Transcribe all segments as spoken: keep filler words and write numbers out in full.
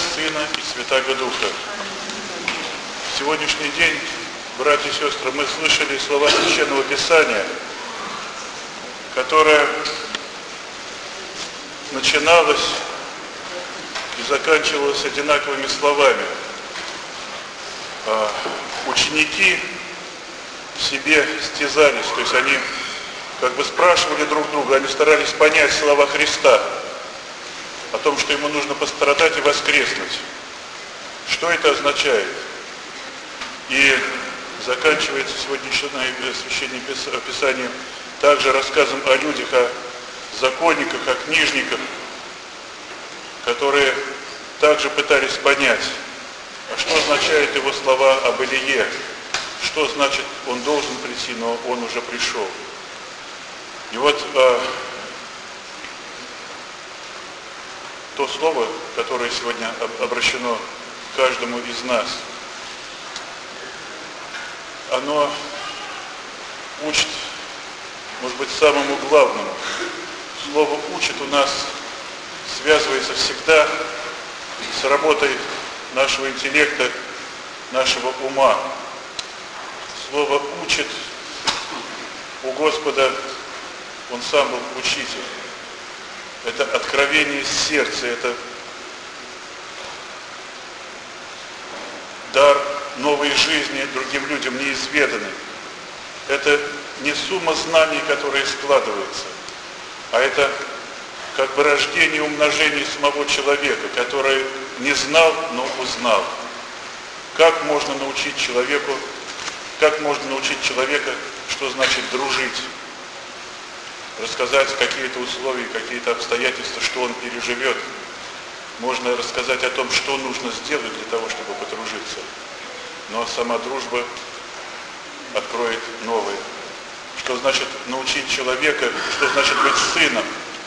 Сына и Святаго Духа. В сегодняшний день, братья и сестры, мы слышали слова Священного Писания, которое начиналось и заканчивалось одинаковыми словами. Ученики в себе стязались, то есть они как бы спрашивали друг друга, они старались понять слова Христа о том, что ему нужно пострадать и воскреснуть. Что это означает? И заканчивается сегодняшнее Священное Писание также рассказом о людях, о законниках, о книжниках, которые также пытались понять, а что означают его слова об Илие, что значит он должен прийти, но он уже пришел. И вот а, то слово, которое сегодня обращено к каждому из нас, оно учит, может быть, самому главному. Слово «учит» у нас связывается всегда с работой нашего интеллекта, нашего ума. Слово «учит» у Господа, Он сам был учитель. Это откровение сердца, это дар новой жизни другим людям неизведанный. Это не сумма знаний, которые складываются, а это как бы рождение и умножение самого человека, который не знал, но узнал. Как можно научить человеку, как можно научить человека, что значит дружить? Рассказать какие-то условия, какие-то обстоятельства, что он переживет. Можно рассказать о том, что нужно сделать для того, чтобы подружиться. Но сама дружба откроет новое. Что значит научить человека, что значит быть сыном.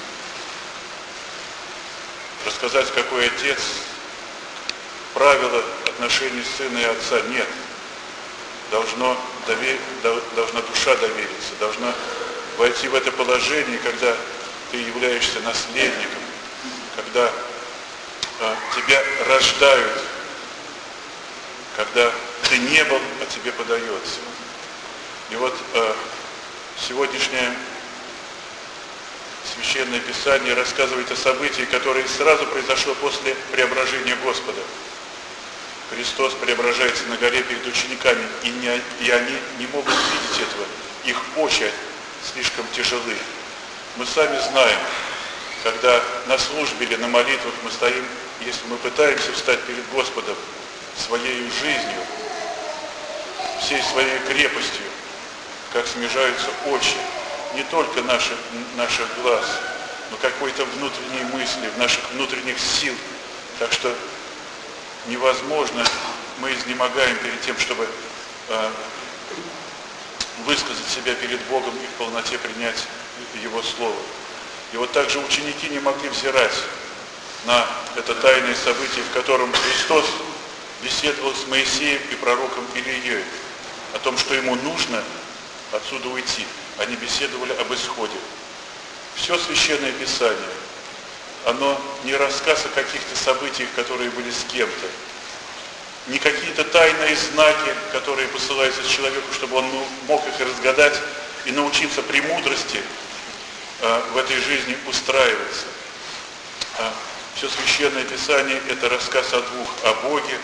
Рассказать, какой отец, правила отношений сына и отца. Нет. Должно довер... Должна душа довериться, должна войти в это положение, когда ты являешься наследником, когда а, тебя рождают, когда ты не был, а тебе подается. И вот а, сегодняшнее Священное Писание рассказывает о событии, которое сразу произошло после преображения Господа. Христос преображается на горе перед учениками, и, не, и они не могут видеть этого. Их очи слишком тяжелы. Мы сами знаем, когда на службе или на молитвах мы стоим, если мы пытаемся встать перед Господом своей жизнью, всей своей крепостью, как смежаются очи, не только наших, наших глаз, но какой-то внутренней мысли, наших внутренних сил. Так что невозможно, мы изнемогаем перед тем, чтобы э, высказать себя перед Богом и в полноте принять Его Слово. И вот также ученики не могли взирать на это тайное событие, в котором Христос беседовал с Моисеем и пророком Илией о том, что ему нужно отсюда уйти. Они беседовали об исходе. Все Священное Писание, оно не рассказ о каких-то событиях, которые были с кем-то, не какие-то тайные знаки, которые посылаются человеку, чтобы он мог их разгадать и научиться премудрости э, в этой жизни устраиваться. А все Священное Писание – это рассказ о двух, о Боге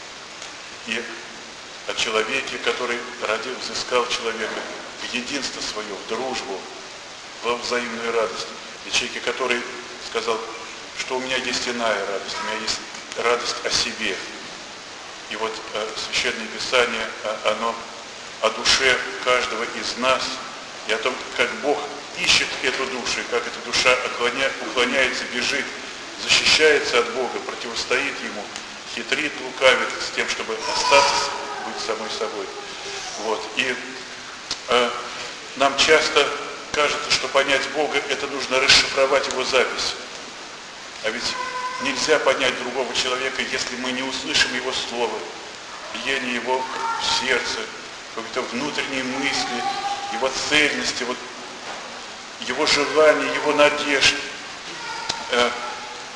и о человеке, который ради взыскал человека в единство свое, в дружбу, во взаимную радость. И человеке, который сказал, что у меня есть иная радость, у меня есть радость о себе. И вот э, Священное Писание, э, оно о душе каждого из нас, и о том, как Бог ищет эту душу, и как эта душа уклоня, уклоняется, бежит, защищается от Бога, противостоит Ему, хитрит, лукавит с тем, чтобы остаться, быть самой собой. Вот. И э, нам часто кажется, что понять Бога, это нужно расшифровать Его запись. А ведь нельзя понять другого человека, если мы не услышим Его Слово, биение Его в сердце, какие-то внутренние мысли, Его цельности, вот, Его желания, Его надежд.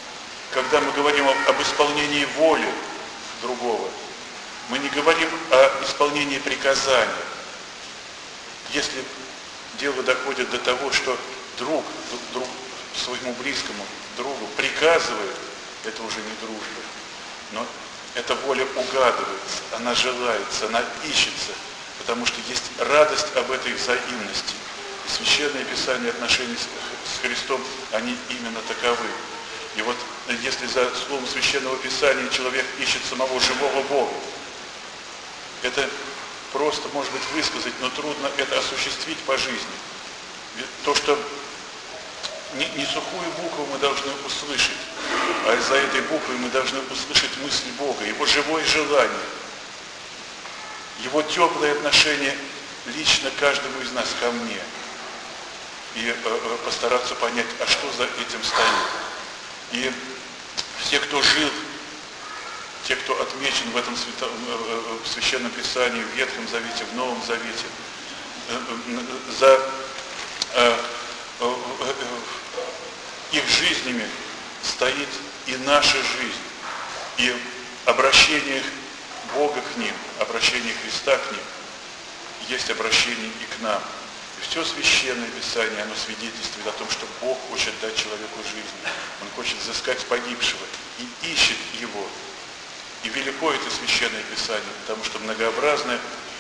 когда мы говорим об исполнении воли другого, мы не говорим о исполнении приказания. Если дело доходит до того, что друг, друг своему близкому другу приказывает, это уже не дружба. Но эта воля угадывается, она желается, она ищется, потому что есть радость об этой взаимности. И Священное Писание отношений с Христом, они именно таковы. И вот если за словом Священного Писания человек ищет самого живого Бога, это просто, может быть, высказать, но трудно это осуществить по жизни. Ведь то, что не, не сухую букву мы должны услышать, а из-за этой буквы мы должны услышать мысль Бога, Его живое желание, Его теплое отношение лично каждому из нас ко мне. И э, э, постараться понять, а что за этим стоит. И все, кто жил, те, кто отмечен в этом свято, э, в Священном Писании, в Ветхом Завете, в Новом Завете, э, э, за э, э, э, их жизнями стоит и наша жизнь, и обращение Бога к ним, обращение Христа к ним, есть обращение и к нам. И все Священное Писание, оно свидетельствует о том, что Бог хочет дать человеку жизнь. Он хочет взыскать погибшего и ищет его. И велико это Священное Писание, потому что многообразны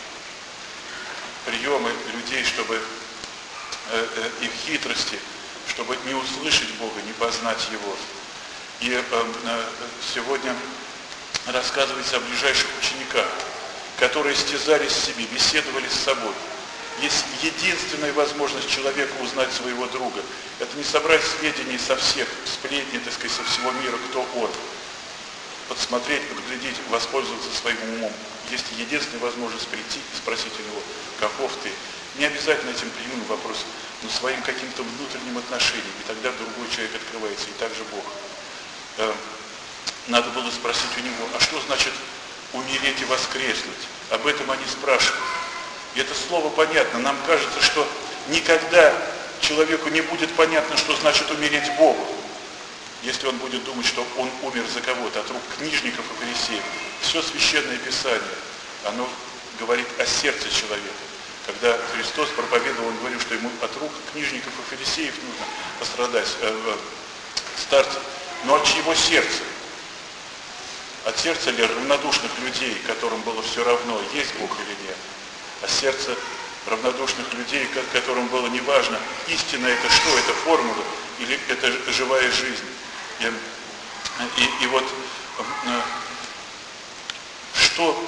приемы людей, чтобы э, э, их хитрости, чтобы не услышать Бога, не познать Его. И э, э, сегодня рассказывается о ближайших учениках, которые стязались в себе, беседовали с собой. Есть единственная возможность человека узнать своего друга. Это не собрать сведений со всех, сплетни, так сказать, со всего мира, кто он. Подсмотреть, подглядеть, воспользоваться своим умом. Есть единственная возможность прийти и спросить у него, каков ты. Не обязательно этим прямым вопросом, но своим каким-то внутренним отношением. И тогда другой человек открывается, и также Бог. Надо было спросить у него, а что значит умереть и воскреснуть? Об этом они спрашивают. И это слово понятно. Нам кажется, что никогда человеку не будет понятно, что значит умереть Богу, если он будет думать, что он умер за кого-то, от рук книжников и фарисеев. Все Священное Писание, оно говорит о сердце человека. Когда Христос проповедовал, он говорил, что ему от рук книжников и фарисеев нужно пострадать, э, старцев. Но от чьего сердца? От сердца ли равнодушных людей, которым было все равно, есть Бог или нет? А сердце равнодушных людей, которым было неважно, истина это что, это формула или это живая жизнь. И, и, и вот что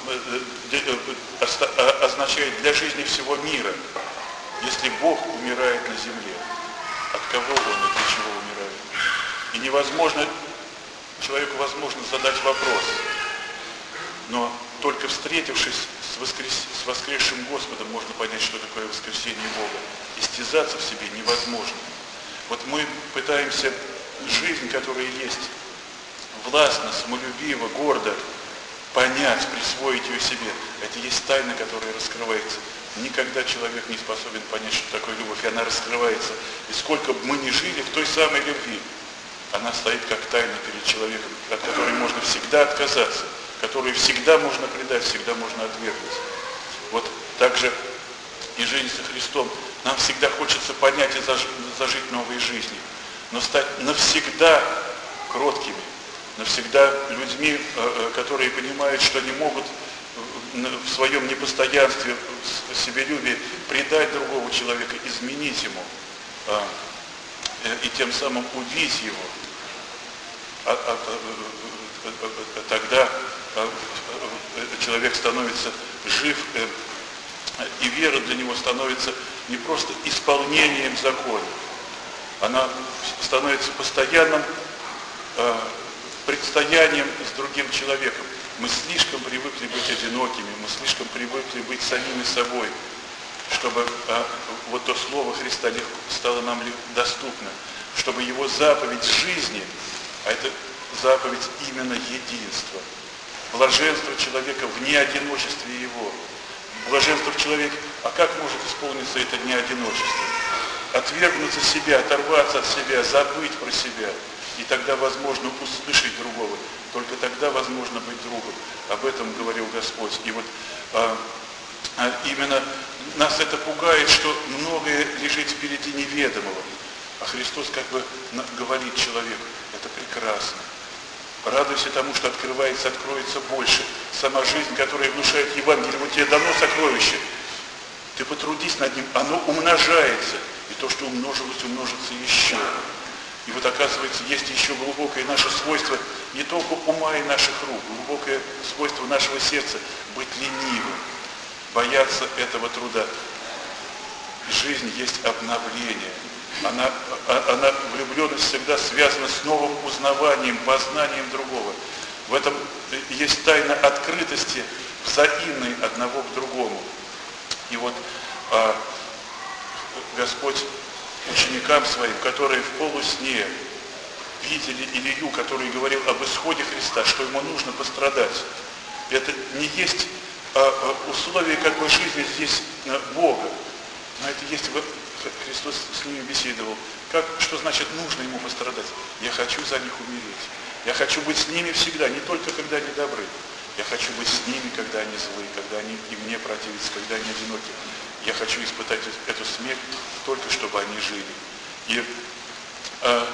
означает для жизни всего мира, если Бог умирает на земле? От кого Он и для чего умирает? И невозможно, человеку возможно задать вопрос, но только встретившись с, воскрес... с воскресшим Господом, можно понять, что такое воскресение Бога. Истязаться в себе невозможно. Вот мы пытаемся жизнь, которая есть, властно, самолюбиво, гордо понять, присвоить ее себе. Это есть тайна, которая раскрывается. Никогда человек не способен понять, что такое любовь, и она раскрывается. И сколько бы мы ни жили в той самой любви, она стоит как тайна перед человеком, от которой можно всегда отказаться, которую всегда можно предать, всегда можно отвергнуть. Вот так же и жизнь со Христом. Нам всегда хочется понять и зажить новой жизнью, но стать навсегда кроткими, навсегда людьми, которые понимают, что не могут в своем непостоянстве, в себелюбии предать другого человека, изменить ему и тем самым убить его. А, а, а, тогда человек становится жив, и вера для него становится не просто исполнением закона, она становится постоянным предстоянием с другим человеком. Мы слишком привыкли быть одинокими, мы слишком привыкли быть самими собой, чтобы а, вот то слово Христа стало нам доступно, чтобы его заповедь жизни, а это заповедь именно единства, блаженство человека в неодиночестве его, блаженство в человеке, а как может исполниться это неодиночество? Отвергнуться себя, оторваться от себя, забыть про себя, И тогда возможно услышать другого. Только тогда возможно быть другом. Об этом говорил Господь. И вот а, а именно нас это пугает, что многое лежит впереди неведомого. А Христос как бы говорит человеку, это прекрасно. Радуйся тому, что открывается, откроется больше. Сама жизнь, которая внушает Евангелие, вот тебе дано сокровище. Ты потрудись над ним, оно умножается. И то, что умножилось, умножится еще. И вот оказывается, есть еще глубокое наше свойство, не только ума и наших рук, глубокое свойство нашего сердца быть ленивым, бояться этого труда. Жизнь есть обновление. Она, она, влюбленность всегда связана с новым узнаванием, познанием другого. В этом есть тайна открытости, взаимной одного к другому. И вот а, Господь ученикам своим, которые в полусне видели Илью, который говорил об исходе Христа, что ему нужно пострадать. Это не есть а, а, условие как бы жизни здесь а, Бога, но это есть, Христос с ними беседовал. Как, что значит нужно ему пострадать? Я хочу за них умереть. Я хочу быть с ними всегда, не только когда они добры. Я хочу быть с ними, когда они злы, когда они и мне противятся, когда они одиноки. Я хочу испытать эту смерть только, чтобы они жили. И э,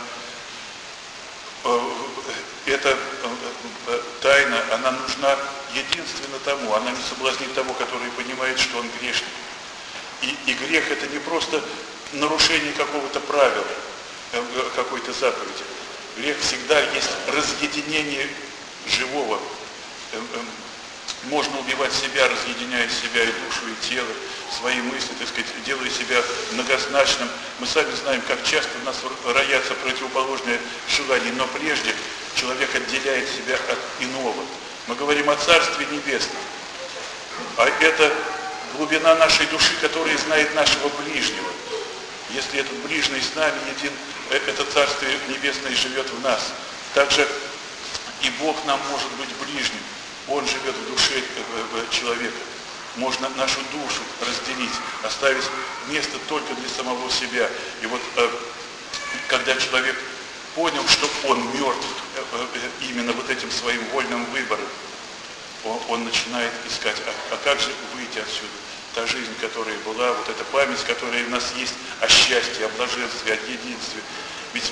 э, эта э, тайна, она нужна единственно тому, она не соблазнит того, который понимает, что он грешник. И, и грех это не просто нарушение какого-то правила, э, какой-то заповеди. Грех всегда есть разъединение живого. Э, э, Можно убивать себя, разъединяя себя и душу, и тело, свои мысли, так сказать, делая себя многозначным. Мы сами знаем, как часто у нас роятся противоположные желания, но прежде человек отделяет себя от иного. Мы говорим о Царстве Небесном, а это глубина нашей души, которая знает нашего ближнего. Если этот ближний с нами един, это Царствие Небесное живет в нас. Также и Бог нам может быть ближним. Он живет в душе человека. Можно нашу душу разделить, оставить место только для самого себя. И вот когда человек понял, что он мертв именно вот этим своим вольным выбором, он, он начинает искать, а, а как же выйти отсюда? Та жизнь, которая была, вот эта память, которая у нас есть о счастье, о блаженстве, о единстве. Ведь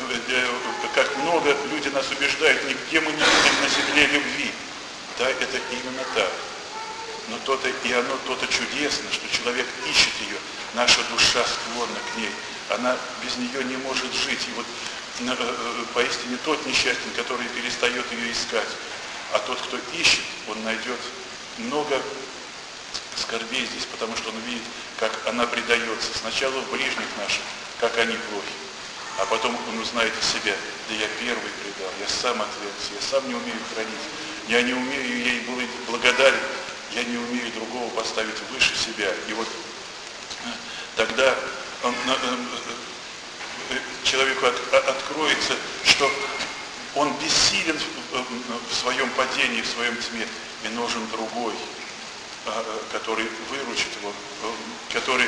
как много люди нас убеждают, нигде мы не видим на земле любви. Да, это именно так. Но то-то и оно то-то чудесно, что человек ищет ее, наша душа склонна к ней. Она без нее не может жить. И вот э, э, поистине тот несчастен, который перестает ее искать. А тот, кто ищет, он найдет много скорбей здесь, потому что он видит, как она предается. Сначала в ближних наших, как они плохи. А потом он узнает о себя. Да я первый предал, я сам отвергся, я сам не умею хранить. Я не умею ей быть благодарен, я не умею другого поставить выше себя. И вот тогда он, человеку от, откроется, что он бессилен в своем падении, в своем тьме, и нужен другой, который выручит его, который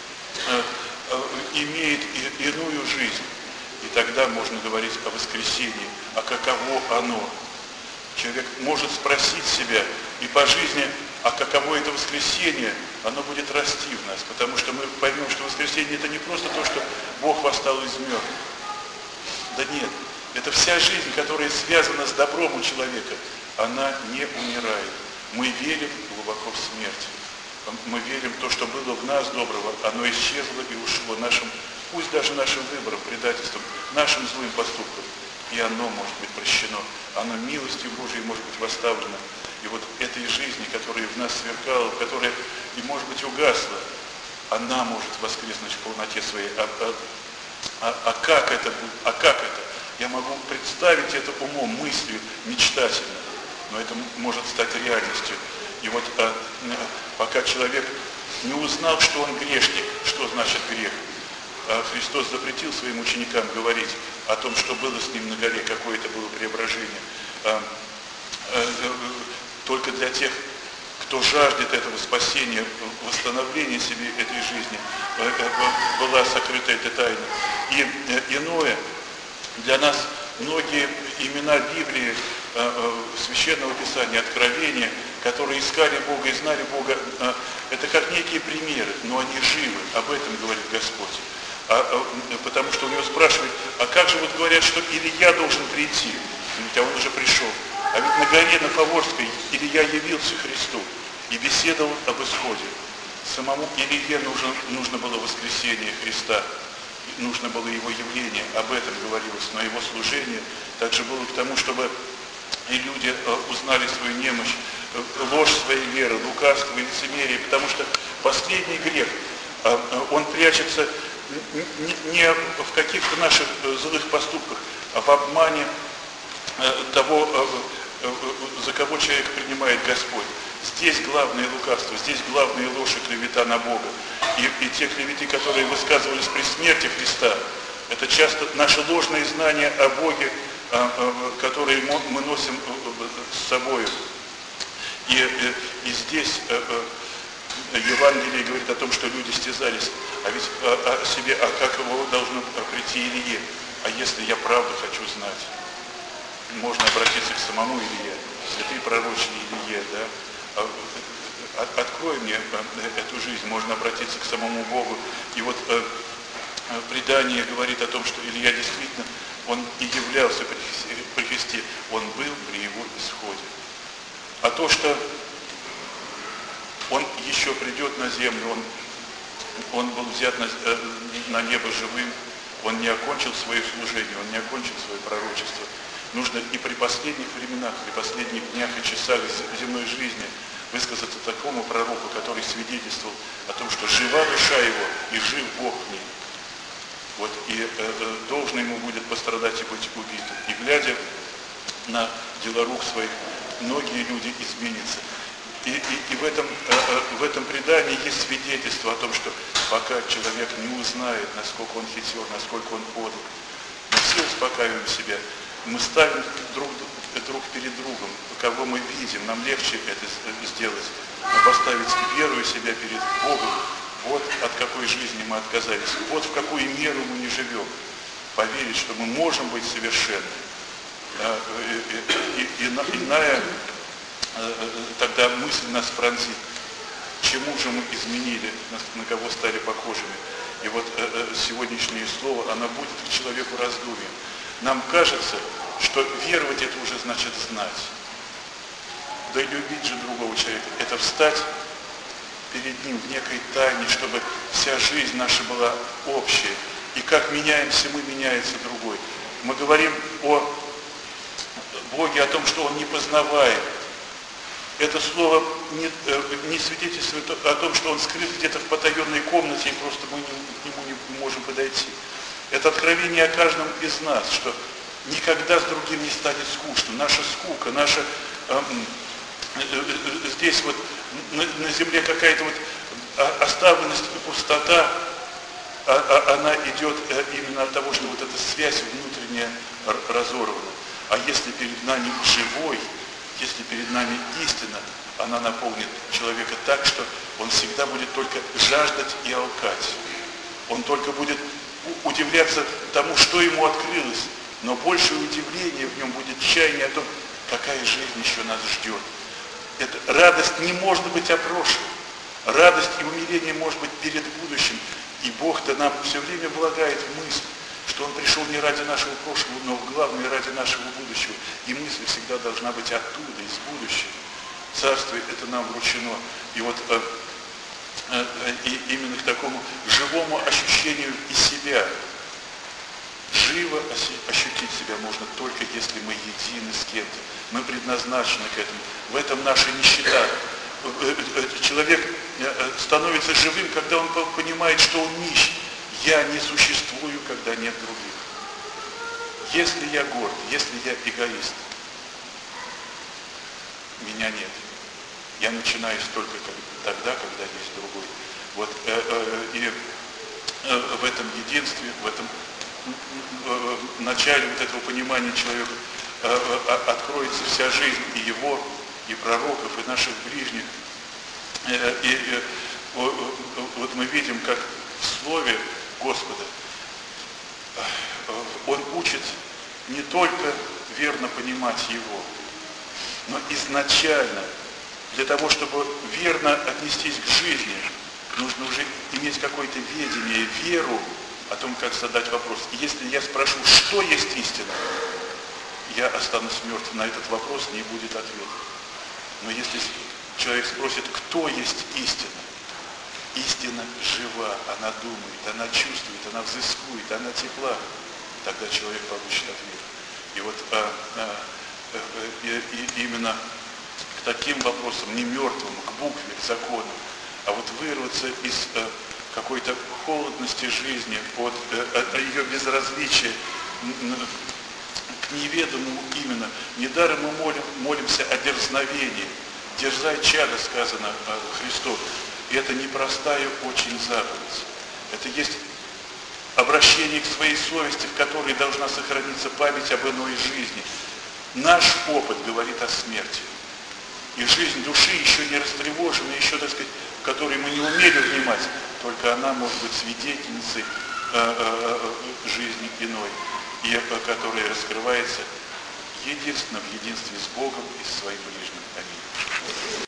имеет иную жизнь. И тогда можно говорить о воскресении, а каково оно. Человек может спросить себя и по жизни, а каково это воскресенье, оно будет расти в нас, потому что мы поймем, что воскресенье это не просто то, что Бог восстал из мертвых. Да нет, это вся жизнь, которая связана с добром у человека, она не умирает. Мы верим глубоко в смерть. Мы верим в то, что было в нас доброго, оно исчезло и ушло нашим, пусть даже нашим выбором, предательством, нашим злым поступком. И оно может быть прощено, оно милостью Божией может быть восставлено. И вот этой жизни, которая в нас сверкала, которая и может быть угасла, она может воскреснуть в полноте своей. А, а, а, а как это будет? А как это? Я могу представить это умом, мыслью, мечтательно, но это может стать реальностью. И вот а, пока человек не узнал, что он грешник, что значит грех, Христос запретил своим ученикам говорить о том, что было с ним на горе, какое это было преображение. Только для тех, кто жаждет этого спасения, восстановления себе этой жизни, была сокрыта эта тайна. И иное для нас многие имена Библии, Священного Писания, Откровения, которые искали Бога и знали Бога, это как некие примеры, но они живы, об этом говорит Господь. А, а, потому что у него спрашивают, а как же вот говорят, что Илия должен прийти? Ведь, а он уже пришел. А ведь на горе на Фаворской Илия явился Христу и беседовал об исходе. Самому Илие нужно, нужно было воскресение Христа, нужно было его явление, об этом говорилось, но его служение также было к тому, чтобы и люди узнали свою немощь, ложь своей веры, лукавство и лицемерие, потому что последний грех, он прячется не в каких-то наших злых поступках, а в обмане того, за кого человек принимает Господь. Здесь главное лукавство, здесь главная ложь и клевета на Бога. И, и те клеветы, которые высказывались при смерти Христа, это часто наши ложные знания о Боге, которые мы носим с собой. И, и, и здесь Евангелие говорит о том, что люди стязались, а ведь о, о себе, а как его должно прийти Илие? А если я правду хочу знать? Можно обратиться к самому Илие, святые пророчи Илие, да? Открой мне эту жизнь, можно обратиться к самому Богу. И вот э, предание говорит о том, что Илия действительно, он и являлся при Христе, он был при его исходе. А то, что он еще придет на землю, он, он был взят на, на небо живым, он не окончил свое служение, он не окончил свое пророчество. Нужно и при последних временах, при последних днях и часах земной жизни высказаться такому пророку, который свидетельствовал о том, что жива душа его и жив Бог в ней. Вот, и э, э, должно ему будет пострадать и быть убитым. И глядя на дела рук своих, многие люди изменятся. И, и, и в, этом, э, э, в этом предании есть свидетельство о том, что пока человек не узнает, насколько он хитер, насколько он подал, мы все успокаиваем себя, мы ставим друг, друг перед другом, кого мы видим, нам легче это сделать, но поставить веру и себя перед Богом, вот от какой жизни мы отказались, вот в какую меру мы не живем, поверить, что мы можем быть совершенны. И, и, и, иная тогда мысль нас пронзит, чему же мы изменили, на, на кого стали похожими. И вот сегодняшнее слово, оно будет к человеку раздумьем. Нам кажется, что веровать это уже значит знать. Да и любить же другого человека, это встать перед ним в некой тайне, чтобы вся жизнь наша была общая. И как меняемся мы, меняется другой. Мы говорим о Боге, о том, что Он непознаваем. Это слово не, не свидетельствует о том, что Он скрыт где-то в потаенной комнате, и просто мы не, к Нему не можем подойти. Это откровение о каждом из нас, что никогда с другим не станет скучно. Наша скука, наша э, э, здесь вот на, на земле какая-то вот оставленность и пустота, а, а, она идет э, именно от того, что вот эта связь внутренняя разорвана. А если перед нами живой, если перед нами истина, она наполнит человека так, что он всегда будет только жаждать и алкать. Он только будет удивляться тому, что ему открылось, но большее удивление в нем будет чаяние о том, какая жизнь еще нас ждет. Эта радость не может быть опрошена. Радость и умиление может быть перед будущим. И Бог-то нам все время влагает в мысль, что Он пришел не ради нашего прошлого, но главное ради нашего будущего. И мысль всегда должна быть оттуда, из будущего. Царствие это нам вручено. И вот э, э, и именно к такому живому ощущению и себя. Живо ощутить себя можно только если мы едины с кем-то. Мы предназначены к этому. В этом наша нищета. Человек становится живым, когда он понимает, что он нищ. Я не существую, когда нет других. Если я горд, если я эгоист, меня нет. Я начинаюсь только тогда, когда есть другой. Вот э, э, и э, в этом единстве, в этом э, начале вот этого понимания человека э, э, откроется вся жизнь и его, и пророков, и наших ближних. Э, и э, э, вот мы видим, как в слове Господа Он учит не только верно понимать его, но изначально для того, чтобы верно отнестись к жизни, нужно уже иметь какое-то ведение, веру о том, как задать вопрос. И если я спрошу, что есть истина, я останусь мертв. На этот вопрос не будет ответа. Но если человек спросит, кто есть истина, истина жива, она думает, она чувствует, она взыскует, она тепла, тогда человек получит ответ. И вот а, а, а, и, и именно к таким вопросам, не мертвым, к букве, к закону, а вот вырваться из а, какой-то холодности жизни, от а, ее безразличия к неведомому именно. Недаром мы молим, молимся о дерзновении. Дерзай, чадо, сказано Христу. И это непростая очень заповедь. Это есть обращение к своей совести, в которой должна сохраниться память об иной жизни. Наш опыт говорит о смерти. И жизнь души еще не растревожена, еще, так сказать, в которой мы не умели внимать, только она может быть свидетельницей э, э, э, жизни иной, и которая раскрывается единственно в единстве с Богом и с своим ближним. Аминь.